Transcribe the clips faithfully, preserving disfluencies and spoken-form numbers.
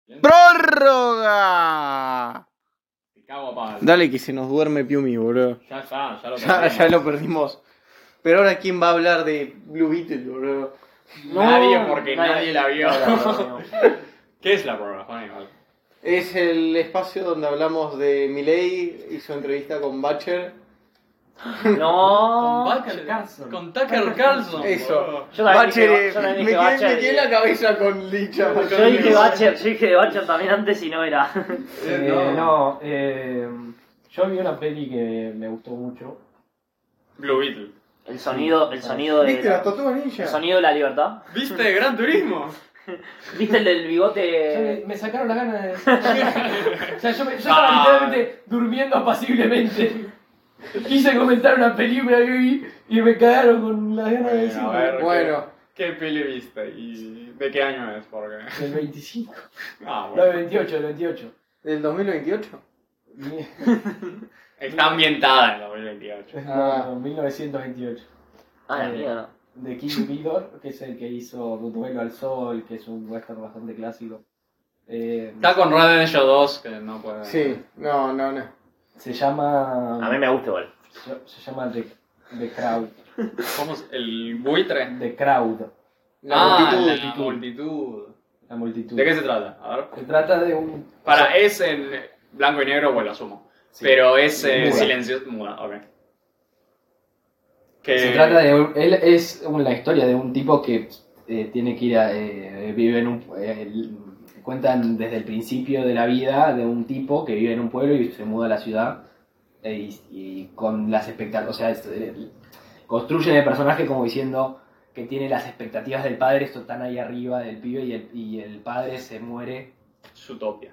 ¡Prórroga! Te cago a palo. Dale que se nos duerme Piumi, boludo. Ya está, ya lo Ya, perdimos. ya lo perdimos. Pero ahora, ¿quién va a hablar de Blue Beetle, boludo? Nadie, porque nadie, nadie la vio. nadie la vio. ¿Qué es la prórroga, Juan? Igual. Es el espacio donde hablamos de Milei y su entrevista con Butcher. No. Con Tucker Carlson. Con Tucker Carlson. Eso. boludo. Yo también Butcher, dije- eh, yo también me dije quedé, Butcher me quedé en y- la cabeza con Licha. Yo dije Butcher, yo dije de Butcher también antes y no era. Eh, no. no, eh, yo vi una peli que me gustó mucho. Blue Beetle. El sonido, el sonido de. ¿Viste las tortugas El ninja? sonido de la libertad. ¿Viste Gran Turismo? ¿Viste el del Ya me, bigote? me sacaron las ganas de. O sea, yo, me, yo Ah. estaba literalmente durmiendo apaciblemente. Quise comentar una película que vi y me cagaron con las ganas de decir. A ver, Bueno. ¿qué, ¿qué peli viste? ¿Y de qué año es? Porque... El veinticinco. Ah, No, bueno. el veintiocho, el veintiocho. ¿Del dos mil veintiocho? Está ambientada en dos mil veintiocho. Ah. No, mil novecientos veintiocho. Ah, la Eh, mierda. De King Vidor, que es el que hizo Duelo al Sol, que es un western bastante clásico. Eh, Está con Red Dead Redemption dos, que no puede... Sí, no, no, no. se llama. A mí me gusta igual. Se, se llama The, The Crowd. ¿Cómo es? ¿El buitre? The Crowd. La ah, multitud. la multitud. La multitud. ¿De qué se trata? A ver. Se trata de un. Para, ¿es en blanco y negro? Bueno, asumo. Sí. Pero es eh, Muda. silencioso. Muda, ok. Que... Se trata de un- él es un- la historia de un tipo que eh, tiene que ir a eh, vive en un eh, el- cuentan desde el principio de la vida de un tipo que vive en un pueblo y se muda a la ciudad eh, y, y con las expectativas, o sea, es- eh, construyen el personaje como diciendo que tiene las expectativas del padre, esto están ahí arriba del pibe y el, y el padre se muere Zootopia.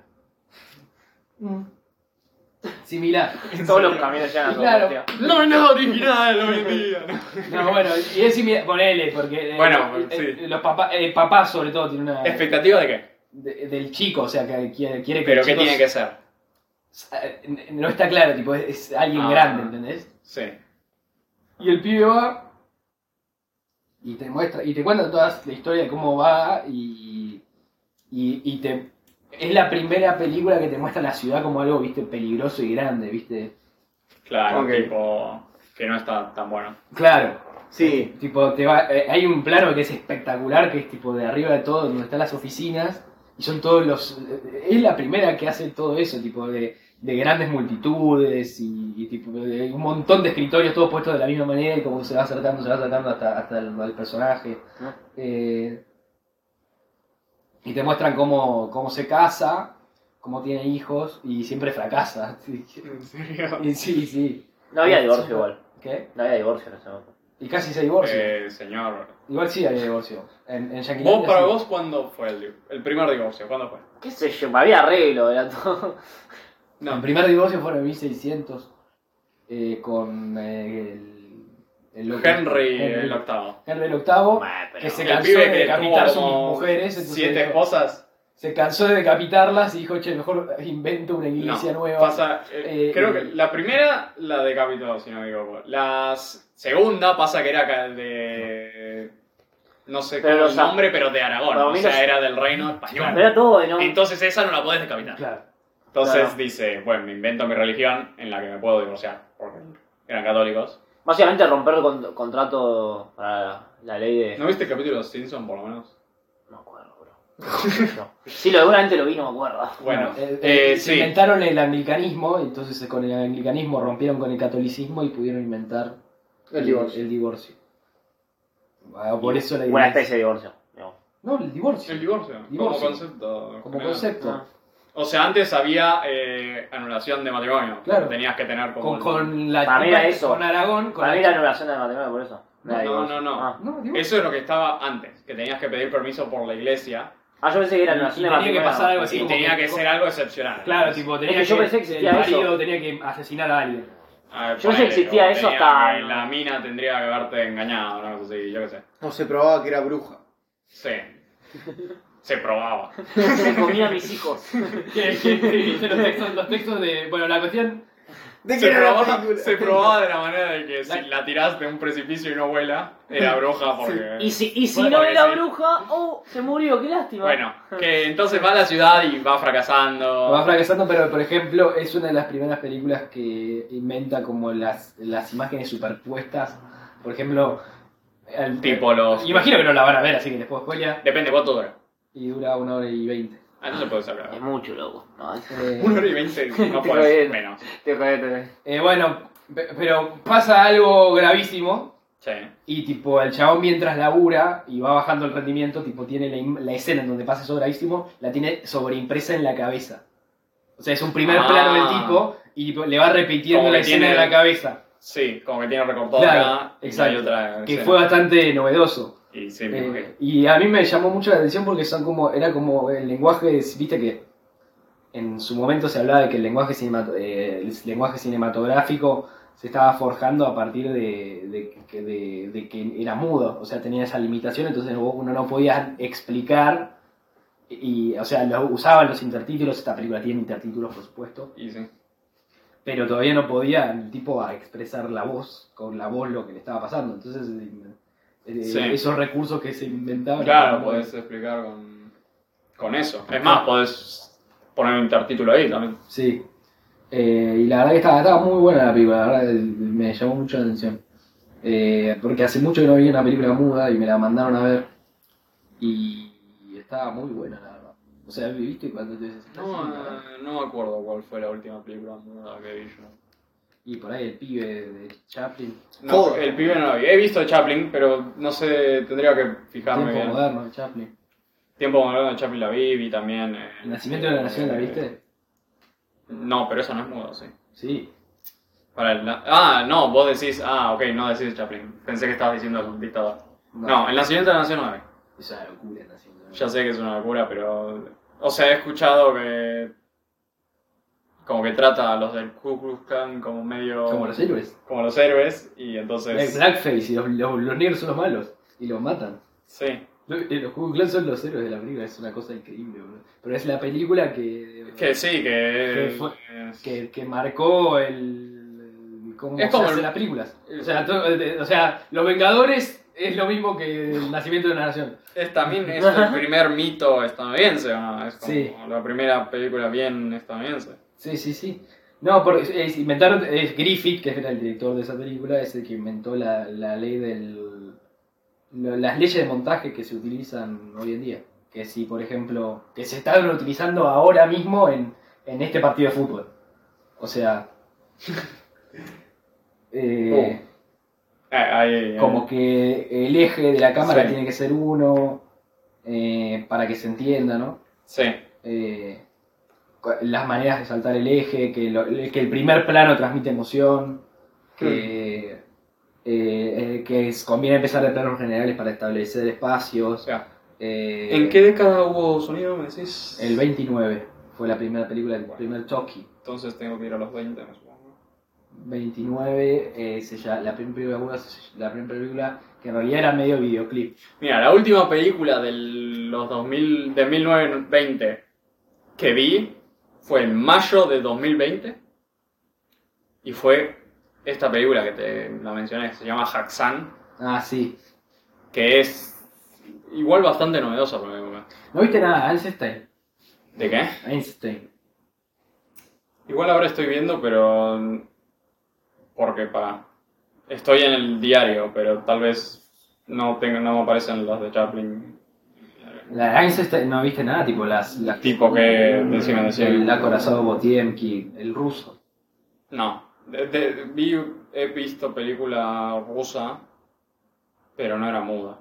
similar. Todos los caminos llegan a su Claro. hostia. No es nada original hoy en día. No, bueno, y es similar, ponele, porque eh, Bueno, eh, sí. eh, los papás, el papá sobre todo tiene una... ¿Expectativa de qué? de- del chico, o sea, que quiere, quiere que ¿Pero el qué chico tiene que ser? eh, no está claro, tipo, es, es alguien Ah. grande, ¿entendés? Sí. Y el pibe va y te muestra, y te cuenta toda la historia de cómo va y, y, y te... Es la primera película que te muestra la ciudad como algo, viste, peligroso y grande, viste. Claro, Ok. tipo... Que no está tan bueno. Claro. Sí. Tipo, te va, eh, hay un plano que es espectacular, que es tipo de arriba de todo, donde están las oficinas, y son todos los... eh, Es la primera que hace todo eso, tipo de, de grandes multitudes, y, y tipo de un montón de escritorios todos puestos de la misma manera, y como se va acercando, se va acercando hasta, hasta el, el personaje. ¿No? Eh, y te muestran cómo, cómo se casa, cómo tiene hijos, y siempre fracasa. ¿En serio? Y sí, sí. No había divorcio igual. ¿Qué? No había divorcio en ese momento. Y casi se divorcia. Eh, señor. Igual sí había divorcio. En, en Yankee ¿Vos, Doodle para sí. vos, cuándo fue el, di- el primer divorcio? ¿Cuándo fue? ¿Qué sé yo? Había arreglo, era todo. El primer divorcio fue en mil seiscientos eh, con eh, el, el loco- Henry Henry- el octavo. Henry el octavo, Bueno, pero- que se El cansó pibe de que decapitar tuvo sus como mujeres. entonces siete dijo- esposas. Se cansó de decapitarlas y dijo, che, mejor invento una iglesia No, nueva. pasa, eh, Eh, creo eh, que la primera la decapitó, si no me equivoco. La s- segunda pasa que era ca- de... No sé Pero cómo los el nombre, pero de Aragón. Pero O mira, sea, era del reino español. Pero era todo de no. Entonces esa no la podés decapitar. Claro. Entonces Claro. dice, bueno, me invento mi religión en la que me puedo divorciar. Porque eran católicos. Básicamente romper el con- contrato para la, la ley de. ¿No viste el capítulo de Los Simpsons, por lo menos? No me acuerdo, bro. No. Sí, lo seguramente lo vi, no me acuerdo. Bueno, eh, eh, eh, se sí. inventaron el anglicanismo, entonces con el anglicanismo rompieron con el catolicismo y pudieron inventar El divorcio. el divorcio. Ah, por eso la Buena iglesia- especie de divorcio. digamos. No, el divorcio. El divorcio, Divorcio. como concepto. Como general. concepto. Ah. O sea, antes había eh, anulación de matrimonio. Claro. Tenías que tener como... Con, con la Para mí era eso. con Aragón, con Para la- mí era anulación de matrimonio por eso. No, era no, divorcio. no, no. Ah. No, divorcio. Eso es lo que estaba antes, que tenías que pedir permiso por la iglesia Ah, yo pensé que era Y- anulación y de tenía que matrimonio. pasar algo así y como tenía que- que ser algo excepcional. Claro, tipo, tenía Es que yo pensé que el existía marido eso. tenía que asesinar a alguien. A ver, Yo pensé que ponele, existía o eso tenía hasta- que La mina tendría que haberte engañado, una cosa así, yo qué sé. O se probaba que era bruja. Sí. Se probaba. Se comía a mis hijos. Que- que- que- que los, textos, los textos de... Bueno, la cuestión ¿De qué Se era la probaba, película? se probaba de la manera de que si la tirás de un precipicio y no vuela, era bruja porque... Y si, y si Bueno, no porque era sí. bruja, oh, se murió, qué lástima. Bueno, que entonces va a la ciudad y va fracasando. Va fracasando, pero por ejemplo, es una de las primeras películas que inventa como las, las imágenes superpuestas. Por ejemplo, el, Tipo los... imagino que no la van a ver, así que les puedo spoilear. Depende, ¿cuánto dura? Y dura una hora y veinte. Ah, no se puede saber. Es mucho, loco. No, es- Eh, Una hora y veinte, no Te puedes jodieron. menos. Te jodé, te jodé. eh, bueno, pe- pero pasa algo gravísimo. Sí. Y tipo, el chabón mientras labura y va bajando el rendimiento, tipo, tiene la, im- la escena en donde pasa eso gravísimo, la tiene sobreimpresa en la cabeza. O sea, es un primer Ah. plano del tipo y tipo, le va repitiendo Como la que escena tiene- en la cabeza. Sí, como que tiene recortado Claro, acá y exacto. hay otra Que escena. fue bastante novedoso. Y sí, me Eh, imagino. y a mí me llamó mucho la atención porque son como, era como el lenguaje, viste que en su momento se hablaba de que el lenguaje, cinemato- eh, el lenguaje cinematográfico se estaba forjando a partir de, de que- de- de que era mudo, o sea, tenía esa limitación, entonces uno no podía explicar, y, o sea, lo, usaban los intertítulos, esta película tiene intertítulos, por supuesto, Y sí. pero todavía no podía el tipo a expresar la voz, con la voz lo que le estaba pasando, entonces eh, Sí. esos recursos que se inventaban... Claro, como- podés explicar con, con eso. Es más, podés poner un intertítulo ahí también. Sí. Eh, y la verdad que estaba, estaba muy buena la película, la verdad que me llamó mucho la atención. Eh, porque hace mucho que no veía una película muda y me la mandaron a ver. Y estaba muy buena, la verdad. O sea, ¿viste cuando te dices? No, eh, no me acuerdo cuál fue la última película muda que vi yo. Y por ahí el pibe de Chaplin. No, Joder. el pibe no lo vi. He visto Chaplin, pero no sé, tendría que fijarme Tiempo bien. moderno de Chaplin. Tiempo moderno de Chaplin la vi, vi también... eh, El nacimiento de la nación, ¿la viste? No, pero eso no es mudo, sí. Sí. Para el, ah, no, vos decís... Ah, ok, no decís Chaplin. Pensé que estabas diciendo el dictador. No, el nacimiento de la nación no vi. Es una locura el nacimiento de la Ya nación. sé que es una locura, pero... O sea, he escuchado que... Como que trata a los del Ku Klux Klan como medio... Como los héroes. Como los héroes, y El entonces... Blackface y los, los, los negros son los malos. Y los matan. Sí. Los los Ku Klux Klan son los héroes de la película, es una cosa increíble, boludo. Pero es la película que... Que sí, que... Que fue- es- que, que marcó el, el- cómo Es se como hacen el- las películas. O sea, to- eh, o sea, Los Vengadores es lo mismo que El Nacimiento de una Nación. Es también es el primer mito estadounidense, ¿o no? Es como Sí. la primera película bien estadounidense. Sí, sí, sí. No, porque es, inventaron, es Griffith, que era el director de esa película, es el que inventó la, la ley del... lo- las leyes de montaje que se utilizan hoy en día. Que si, por ejemplo, que se están utilizando ahora mismo en, en este partido de fútbol. O sea... eh, Eh, ahí, Como que el eje de la cámara Sí. tiene que ser uno, eh, para que se entienda, ¿no? Sí. Eh, cu- las maneras de saltar el eje, que, lo- que el primer plano transmite emoción, que, eh, eh, que es- conviene empezar de planos generales para establecer O espacios. sea, eh, ¿en qué década hubo sonido, me decís? El veintinueve fue la primera película, el primer Chucky. Entonces tengo que ir a los veinte, me supongo. veintinueve, eh, se llama- la primera película, la primera película que en realidad era medio videoclip. Mira, la última película de los dos mil, de mil novecientos veinte que vi fue en mayo de dos mil veinte y fue esta película que te la mencioné, que se llama Haxan, Ah, sí. que es igual bastante novedosa por la época. ¿No viste nada? Einstein. ¿De qué? Einstein. Igual ahora estoy viendo, pero... Porque para... Estoy en el diario, pero tal vez no tengo, no me aparecen los de Chaplin. La de Einstein no viste nada, tipo las... las Tipo que... Decime, decime. el acorazado Botiemki, el ruso. No. De- de- vi, he visto película rusa, pero no era muda.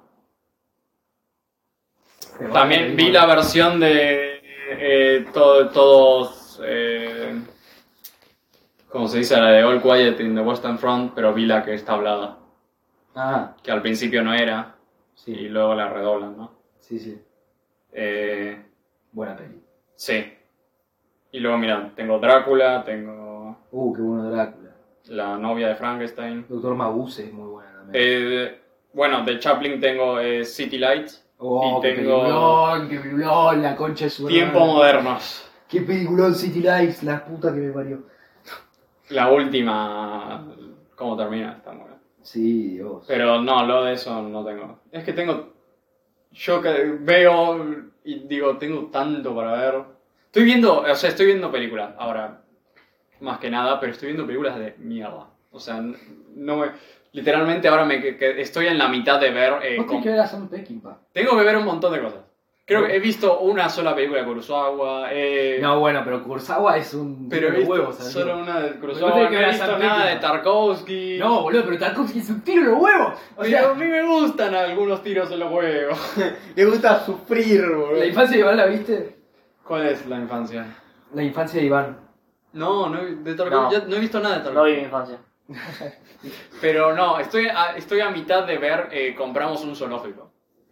También vi la versión de eh, todo- todos... Eh, ¿cómo se dice? La de All Quiet in the Western Front, pero vi la que está hablada. Ah, Que al principio no era, y sí, luego la redoblan, ¿no? sí, sí. Eh, Buena peli. sí. Y luego, mira, tengo Drácula, tengo Uh, qué bueno Drácula. la novia de Frankenstein. Doctor Mabuse es muy buena también. Eh, bueno, de Chaplin tengo eh, City Lights oh, y qué tengo peliculón, qué peliculón, la concha de su Tiempo hermana. Modernos. Qué peliculón City Lights, la puta que me parió. La última, ¿cómo termina? Está muy bien. Sí, Dios. Pero no, lo de eso no tengo. Es que tengo... Yo que veo y digo, tengo tanto para ver. Estoy viendo, o sea, estoy viendo películas ahora, más que nada, pero estoy viendo películas de mierda. O sea, no me... Literalmente ahora me que, que estoy en la mitad de ver... Eh, Vos con- tenés que ver a Sam Peckinpah. Tengo que ver un montón de cosas. Creo que he visto una sola película de Kurosawa. Eh, No, bueno, pero Kurosawa es un... pero he tiro de visto huevos, amigo. solo una de Pero Kurosawa. vos tenés que No ver he a visto Sam nada de Peckinpah. Tarkovsky. No, boludo, pero Tarkovsky es un tiro de huevos. O Pero sea, a mí me gustan algunos tiros en los huevos. Le gusta sufrir, boludo. la infancia de Iván, ¿la viste? ¿Cuál es la infancia? La infancia de Iván. No, no, he- de Tarkovsky, No. ya no he visto nada de No Tarkovsky. vi mi infancia. Pero no, estoy a, estoy a mitad de ver eh, Compramos un zoológico.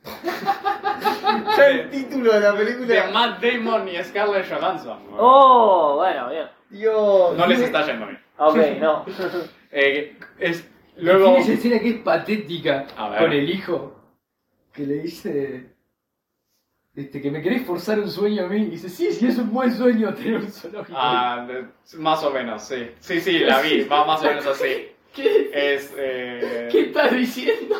Ya el título de la De película. Matt Damon y Scarlett Johansson. Oh, bueno, bien. Dios. No les está yendo bien. Ok, no. Eh, es, luego... Tiene esa escena que es patética A ver. con el hijo. Que le dice... Este, que me querés forzar un sueño a mí. Y dice, sí, sí, es un buen sueño tener un zoológico. Ah, de- más o menos, sí. Sí, sí, la vi, va más o menos así. ¿Qué, Es... Eh... ¿Qué estás diciendo?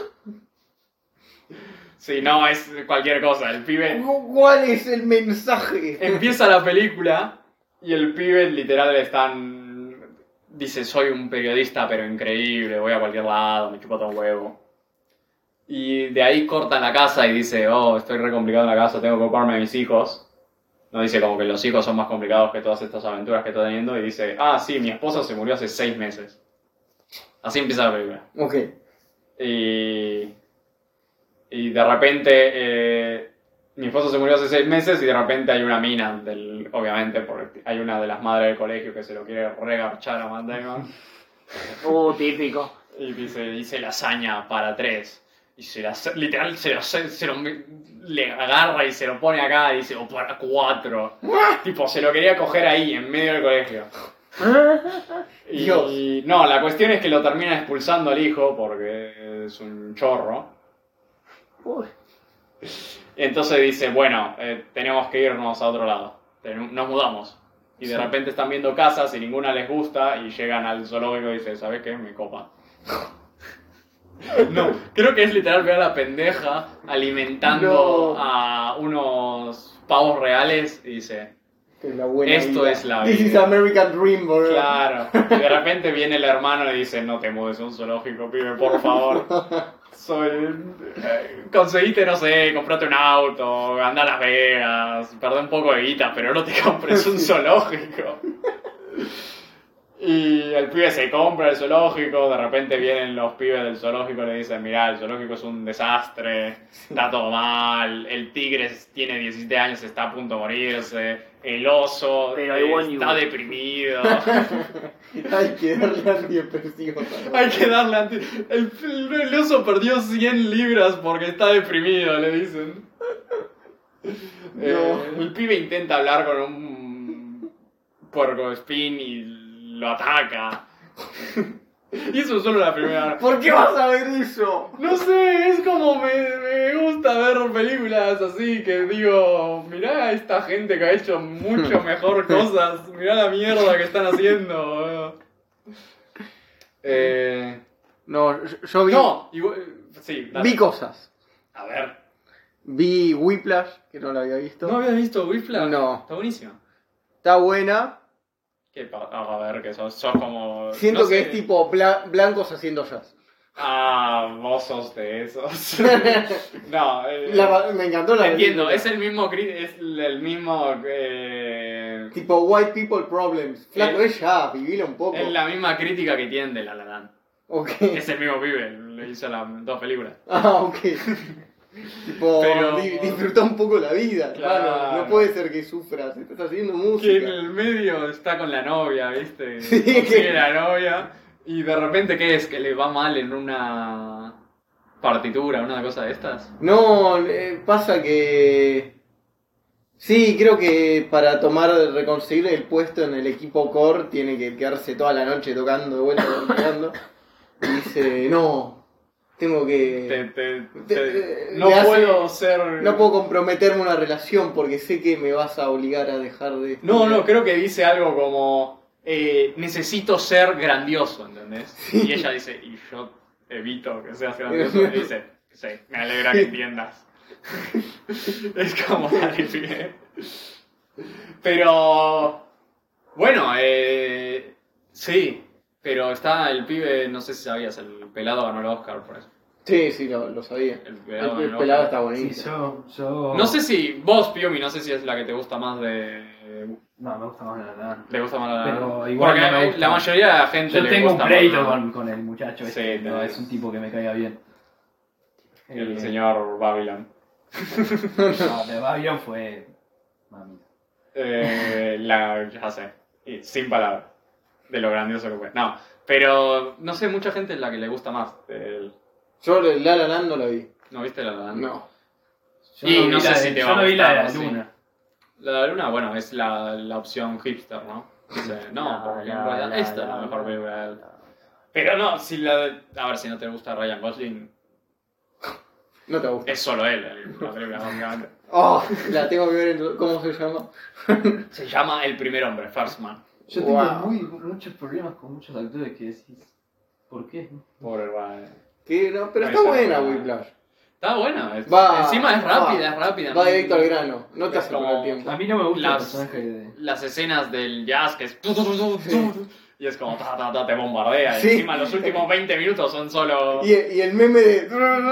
Sí, no, es cualquier cosa. El pibe... ¿Cuál es el mensaje? Empieza la película y el pibe literal están... Dice, soy un periodista pero increíble, voy a cualquier lado, me chupa todo un huevo. Y de ahí corta la casa y dice, oh, estoy re complicado en la casa, tengo que ocuparme de mis hijos. No dice como que los hijos son más complicados que todas estas aventuras que estoy teniendo. Y dice, ah, sí, mi esposa se murió hace seis meses. Así empieza la película. Ok. Y, y de repente, eh, mi esposo se murió hace seis meses y de repente hay una mina, del, obviamente, porque hay una de las madres del colegio que se lo quiere regarchar a Matt Damon. Uh, típico. Y dice, dice lasaña para tres. Y se la, literal se lo, se, se lo le agarra y se lo pone acá y dice, o para cuatro. Tipo, se lo quería coger ahí, en medio del colegio. Y, Dios. y- no, la cuestión es que lo termina expulsando al hijo porque es un chorro. Uy. Entonces dice, bueno, eh, tenemos que irnos a otro lado. Ten- Nos mudamos. Y de Sí. repente están viendo casas y ninguna les gusta y llegan al zoológico y dicen, ¿sabes qué? Me copa. No, creo que es literal ver a la pendeja alimentando No. a unos pavos reales y dice, Esta es la buena Esto vida. es la This vida. is American Dream, boludo. claro. Y de repente viene el hermano y le dice, no te mudes a un zoológico, pibe, por favor. Soy... eh, conseguiste, no sé, comprate un auto, anda a Las Vegas, perdé un poco de guita, pero no te compres un zoológico. Y el pibe se compra el zoológico, de repente vienen los pibes del zoológico y le dicen, mirá, el zoológico es un desastre, está todo mal, el tigre tiene diecisiete años, está a punto de morirse, el oso Pero I eh, want you. está deprimido. Hay que darle antidepresivos. Hay que darle anti... El, el- el oso perdió cien libras porque está deprimido, le dicen. Eh, el pibe intenta hablar con un puercoespín y lo ataca. Y eso es solo la primera. ¿Por qué vas a ver eso? No sé, es como me, me gusta ver películas así que digo, mirá esta gente que ha hecho mucho mejor cosas, mirá la mierda que están haciendo. boludo. Eh... No, yo, yo vi, No, igual, sí, dale. vi cosas. A ver. Vi Whiplash, que no la había visto. ¿No habías visto Whiplash? No. Está buenísimo. Está buena. ¿Qué pa- ah, a ver, que sos, sos como... Siento no que sé. es tipo bla- blancos haciendo jazz. Ah, vos sos de esos. No, eh, La- me encantó la entiendo, película. es el mismo... cri- Es el mismo... Eh, Tipo White People Problems. Flaco, Eh, es ya, vivilo un poco. es la misma crítica que tiene de La La Land. Ok. Es el mismo pibe, le hizo las dos películas. Ah, ok. Tipo, Pero- di- disfruta un poco la vida, Claro. hermano. No puede ser que sufras, estás haciendo Que música. en el medio está con la novia, ¿viste? Sí, Consigue que- la novia y de repente, ¿qué es? ¿Que le va mal en una partitura, una cosa de estas? No, eh, pasa que... Sí, creo que para tomar, reconseguir el puesto en el equipo core tiene que quedarse toda la noche tocando de vuelta, tocando. Y dice, no, tengo que... Te- te- Te- te- eh, no le hace- puedo ser... No puedo comprometerme a una relación porque sé que me vas a obligar a dejar de... No, no, creo que dice algo como... eh, necesito ser grandioso, ¿entendés? Y ella dice, y yo evito que seas grandioso. Y dice, sí, me alegra que entiendas. Es como, dale, pibe. Pero, bueno, eh, sí, pero está el pibe, no sé si sabías, el pelado ganó el Oscar por eso. Sí, sí, lo, lo sabía. El El, pelado ganó el el pelado Oscar. está Sí, bonito. yo, yo... No sé si, vos, Piumi, no sé si es la que te gusta más de... No, me gusta más la nada. Le gusta más la... Pero igual Porque no me gusta. la mayoría de la gente Yo le tengo un gusta pleito más, ¿no? con, con el muchacho Sí, este, no, tenés. es un tipo que me caiga bien. El Eh, señor Babylon. No, de Babylon fue... Mamita. Eh, la, ya sé, y sin palabras, de lo grandioso que fue. No, pero no sé, mucha gente es la que le gusta más. El, Yo el La La Land no la vi. ¿No viste la La Land? No. Yo Y vi no sé la si de- te yo va a no vi la de la gustar, sí. luna. La de la Luna, bueno, es la, la opción hipster, ¿no? Dice, no, La, porque en la, realidad la, esta es la, la mejor la, película de él. la. Pero no, si la de- a ver, si no te gusta Ryan Gosling, No te gusta. es solo él el- la película, básicamente. Oh, la tengo que ver. En, ¿cómo se llama? Se llama El primer hombre, First Man. Yo tengo Wow. muy, muchos problemas con muchos actores que decís, ¿por qué? Pobre Ryan. Que no, pero Ahí está se buena fue. Whiplash. Está buena, es- Va, encima es rápida, va, es rápida. Va ¿no? directo al grano. No te Es hace como- perder tiempo. A mí no me gusta Las- el personaje de... Las escenas del jazz que es tu, tu, tu, tu, tu, y es como ta, ta, ta, te bombardea. Y Sí. encima los últimos veinte minutos son solo. Y, y el meme de.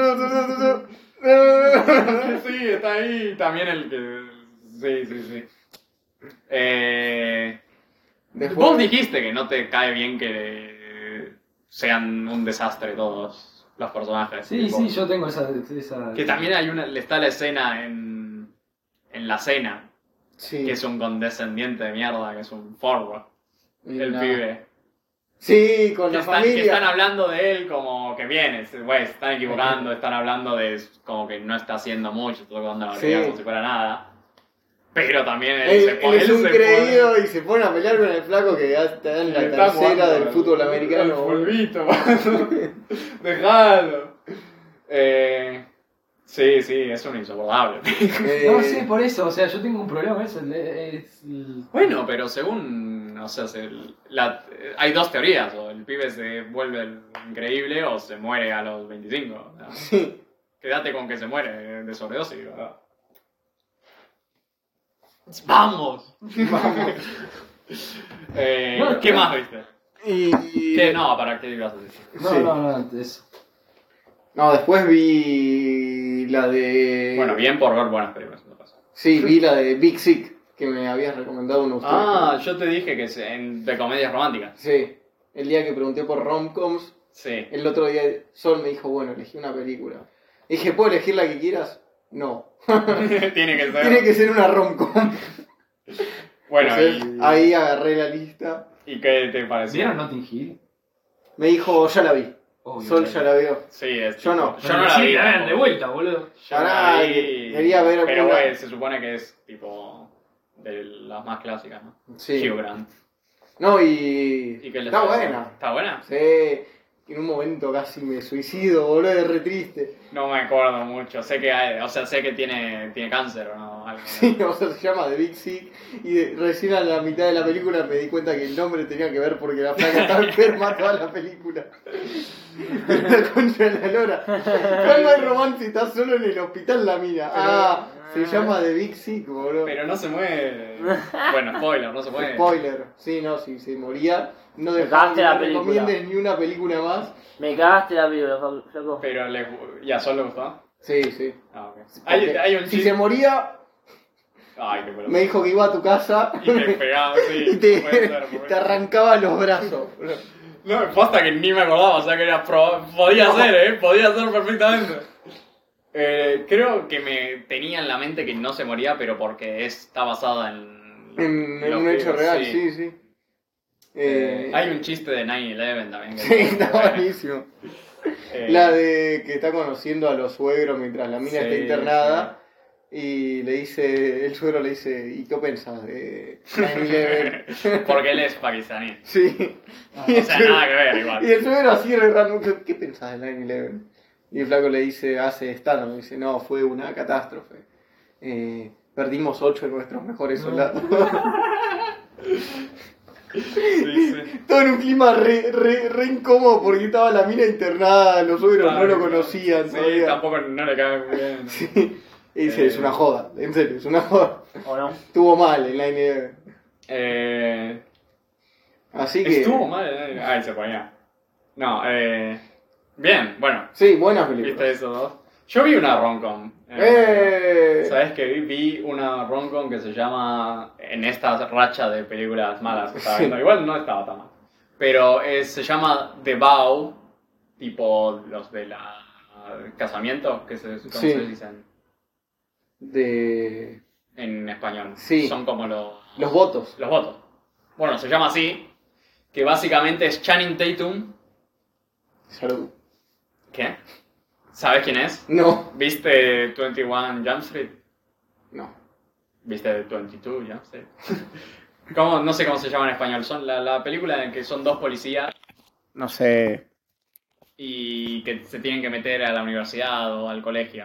Sí, está ahí. También el que. Sí, sí, sí. Eh... Después- Vos dijiste que no te cae bien que sean un desastre todos los personajes. Sí, tipo. sí, yo tengo esa... esa... Que también hay una. Está la escena en. En la cena. Sí. Que es un condescendiente de mierda, que es un forward. El No. pibe. Sí, con Que la están, que familia. están hablando de él como que viene, se- güey, se están equivocando, están hablando de como que no está haciendo mucho, está tocando la Sí. batería como si fuera nada. Pero también él, Él, se él pone. es él un se creído pone- y se pone a pelear con el flaco que ya está en la está tercera jugando del al- fútbol al americano. polvito, dejalo. Eh, sí, sí, es un insoportable. Eh, No, sí, por eso, o sea, yo tengo un problema con eso. Es, el- Bueno, pero según, o sea, se- la- hay dos teorías, o el pibe se vuelve el increíble o se muere a los veinticinco. ¿no? Sí. Quédate con que se muere de sobredosis, ¿verdad? ¡Vamos! Vamos. Eh, No, ¿Qué no. más viste? Y. ¿Qué? No, ¿para qué ibas a decir? No, Sí. no, no, eso. No, después vi la de. Bueno, bien por ver buenas películas. No pasa. Sí, vi la de Big Sick, que me habías recomendado uno de ustedes. Ah, yo te dije que es en- de comedias románticas. Sí. El día que pregunté por romcoms, Sí. el otro día Sol me dijo, bueno, elegí una película. Dije, ¿puedo elegir la que quieras? No. Tiene que ser. Tiene que ser una romcom. Bueno, Entonces, y, ahí agarré la lista. ¿y qué te pareció? ¿Vieron Notting Hill? Me dijo, ya la vi. Obvio, Sol la ya vi. la vio. Sí, es Yo tipo- no. Yo no la Sí, vi. la ven tampoco. de vuelta, boludo. Yo no la Pará, vi, que- quería ver Pero una- güey, se supone que es tipo de las más clásicas, ¿no? Sí. Hugh Grant. No, y. ¿Y qué les Está pareció? buena. ¿Está buena? Sí. En un momento casi me suicido, boludo, es re triste. No me acuerdo mucho. Sé que hay, o sea, sé que tiene, tiene cáncer o no. Algo. Sí, o sea, se llama The Big Sick. Y de- recién a la mitad de la película me di cuenta que el nombre tenía que ver porque la flaca estaba enferma toda la película. La concha de la lora. ¿Cuándo hay romance? Está solo en el hospital la mina. Ah, se llama The Big Sick, boludo. Pero no se mueve. Bueno, spoiler, no se mueve. Spoiler. Sí, no, si se moría, no Me dejaba cagaste que la me película. recomiendes ni una película más. Me cagaste la película, flaco. Pero le, ¿y a Sol le gustó? Sí, sí. Ah, ok. Hay, Porque hay un si chiste. se moría, Ay, qué pelotudo. me dijo que iba a tu casa Y te pegaba, sí. y te, puede ser, puede te ser. arrancaba los brazos. No, posta que ni me acordaba, o sea que era pro... podía ser, ¿eh? Podía ser perfectamente. Eh, creo que me tenía en la mente que no se moría, pero porque está basada en... En, en lo un que- hecho real, sí, sí. Eh, Eh, hay un chiste de nueve once también. Que Sí, es muy está bueno. buenísimo. Eh, La de que está conociendo a los suegros mientras la mina Sí, está internada. Y le dice, el suegro le dice, ¿y qué pensás de nueve once? Porque él es pakistaní. Sí. O Y el sea, suegro- nada que ver igual. Y el suegro así re random, ¿qué, qué pensás de nueve once? Y el flaco le dice, hace stand dice, no, fue una catástrofe. Eh, perdimos ocho de nuestros mejores soldados. Sí, sí. Todo en un clima re, re, re incómodo porque estaba la mina internada, los suegros no lo conocían Sí, todavía. tampoco no le cae muy bien. ¿no? Sí. Y dice, Eh. es una joda, en serio, es una joda. ¿O no? Estuvo mal en la N B A. Eh, Así que... estuvo mal. eh. Ay, se ponía. No, eh. Bien, bueno. Sí, buenas ¿Viste películas. esos dos? Yo vi una rom-com. ¡Eh! ¿Sabes qué vi? Vi una rom-com que se llama. En esta racha de películas malas que estaba Sí. viendo. Igual no estaba tan mal. Pero eh, se llama The Vow. Tipo los de la. Casamiento, que se, ¿cómo Sí. se dicen De... en español? Sí. Son como los. Los votos. Los votos. Bueno, se llama así. Que básicamente es Channing Tatum. Salud. ¿Qué? ¿Sabes quién es? No. ¿Viste veintiuno Jump Street? No. ¿Viste veintidós Jump Street? ¿Cómo? No sé cómo se llama en español. Son la, la película en que son dos policías No sé. y que se tienen que meter a la universidad o al colegio.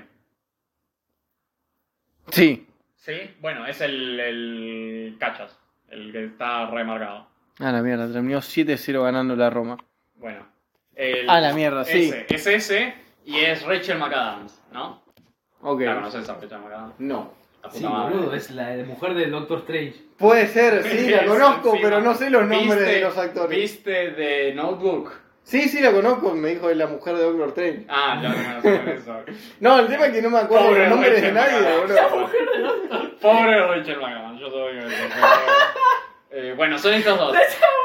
Sí. ¿Sí? Bueno, es el, el Cachas, el que está remarcado. Ah, la mierda, terminó siete cero ganando la Roma. Bueno. El, Ah, la mierda, sí. ese, es ese y es Rachel McAdams, ¿no? Ok. ¿La conoces a Rachel McAdams? No. La puta Sí, madre. boludo, es la mujer del Doctor Strange. Puede ser, sí, la conozco, Sí, pero no sé los nombres ¿Viste- de los actores. ¿Viste de Notebook? Sí, sí, la conozco, me dijo de la mujer de Doctor Strange. Ah, ya no sé eso. No, el tema es que no me acuerdo Pobre los nombres de Rachel nadie, McAdams. boludo. Pobre Rachel McAdams, yo soy... Eh, bueno, son estos dos.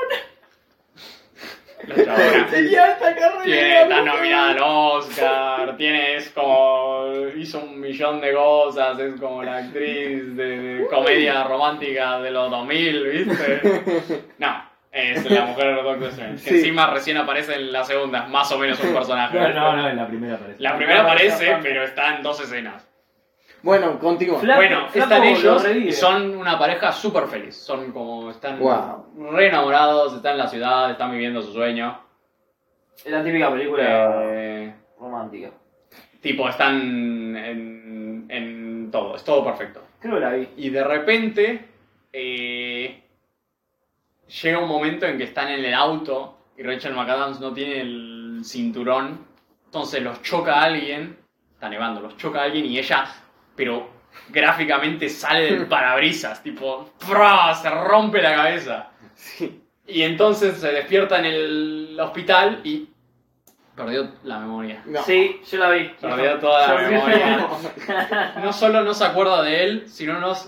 La chabona. Tenía alta carrera. Tiene, está nominada al Oscar, tiene, es como, hizo un millón de cosas, es como la actriz de, de comedia romántica de los dos mil, ¿viste? No, es la mujer de Doctor Strange, que Sí. encima recién aparece en la segunda, es más o menos un personaje. No, ¿viste? no, no, en la primera aparece. La primera aparece, pero está en dos escenas. Bueno, continúa. Fla- Bueno, Flaco están lo ellos revive. y son una pareja súper feliz, son como, están Wow. re enamorados, están en la ciudad, están viviendo su sueño. Es la típica película Eh, romántica. Tipo, están en, en todo, es todo perfecto. Creo que la vi. Y de repente eh, llega un momento en que están en el auto y Rachel McAdams no tiene el cinturón, entonces los choca alguien, está nevando, los choca alguien y ella, pero gráficamente sale del parabrisas, tipo, ¡fra! Se rompe la cabeza. Sí. Y entonces se despierta en el hospital y perdió la memoria. No. Sí, yo la vi. Perdió toda la Yo sí. memoria. No solo no se acuerda de él, sino no,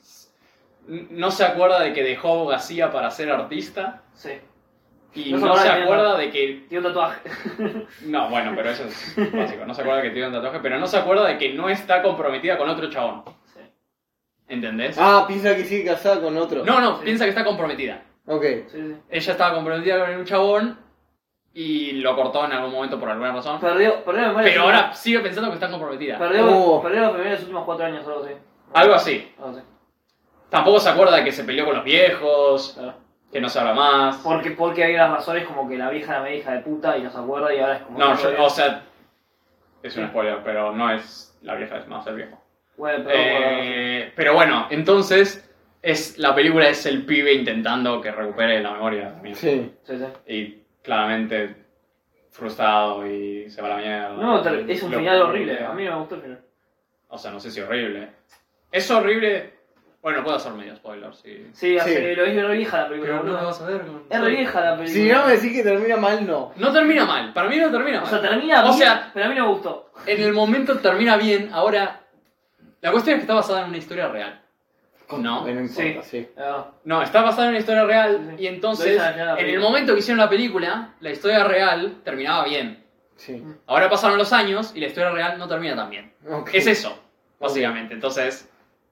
no se acuerda de que dejó abogacía para ser artista. Sí. Y No se no se acuerda de acuerda de que... Tiene un tatuaje. No, bueno, pero eso es básico. No se acuerda de que tiene un tatuaje, pero no se acuerda de que no está comprometida con otro chabón. Sí. ¿Entendés? Ah, piensa que sigue casada con otro. No, no, Sí. piensa que está comprometida. Ok. Sí, sí. Ella estaba comprometida con un chabón y lo cortó en algún momento por alguna razón. Perdió, perdió la memoria. Pero ahora sigue pensando que está comprometida. Perdió, Oh. perdió los primeros últimos cuatro años, algo así. Algo así. Algo así. Tampoco se acuerda de que se peleó con los viejos, Claro. que no se habla más. Porque, porque hay unas razones como que la vieja era media hija de puta y no se acuerda y ahora es como... No, que- yo- o sea, es un spoiler, pero no es la vieja, es más el viejo. Bueno, pero... Eh, pero bueno, entonces es la película es el pibe intentando que recupere la memoria también. Sí. Sí, sí. Y claramente frustrado y se va a la mierda. No, ter- es un Lo- final horrible. A mí no me gustó el final. O sea, no sé si horrible. Es horrible. Bueno, puedo hacer medio spoiler, sí. Sí, Sí. hace- lo es re vieja la película. Pero no boludo. lo vas a ver con... Es re vieja la película. Si no me decís que termina mal, no. No termina mal, para mí no termina O mal. sea, termina O bien, sea, pero a mí no me gustó. en el momento termina bien, ahora... La cuestión es que está basada en una historia real. No. No importa, sí. Ah, No, está basada en una historia real Sí, sí. y Lo entonces, hizo al final la en el película. momento que hicieron la película, la historia real terminaba bien. Sí. Ahora pasaron los años y la historia real no termina tan bien. Ok. Es eso, básicamente. Entonces,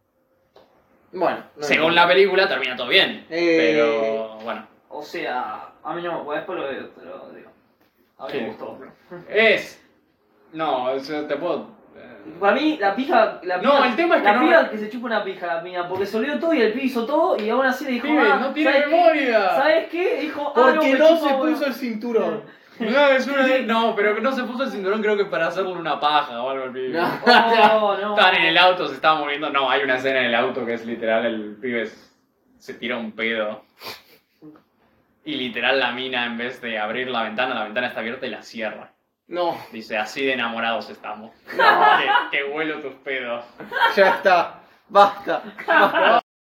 Bueno. no según importa. la película termina todo bien. Eh. Pero, bueno. o sea, a mí no me... Después lo veo, pero digo... A mí Sí. me gustó. Es... No, eso te puedo... eh, Para mí, la pija... La No, pija- el tema es que la no- pija que se chupa una pija, la mina, porque se olvidó todo y el pibe hizo todo y aún así le dijo... Pibe, ah, no tiene ¿sabes qué? memoria. ¿Sabes qué? Dijo... ah, Porque me no chupa se una- puso el cinturón. No, es una de- no, pero que no se puso el cinturón creo que para hacerle una paja o algo al pibe. No. Oh, no. Estaban en el auto, se estaban muriendo. No, hay una escena en el auto que es literal, el pibe s- se tira un pedo. Y literal la mina, en vez de abrir la ventana, la ventana está abierta y la cierra. No, Dice, así de enamorados estamos. que, que huelo tus pedos. ya está. Basta. Basta.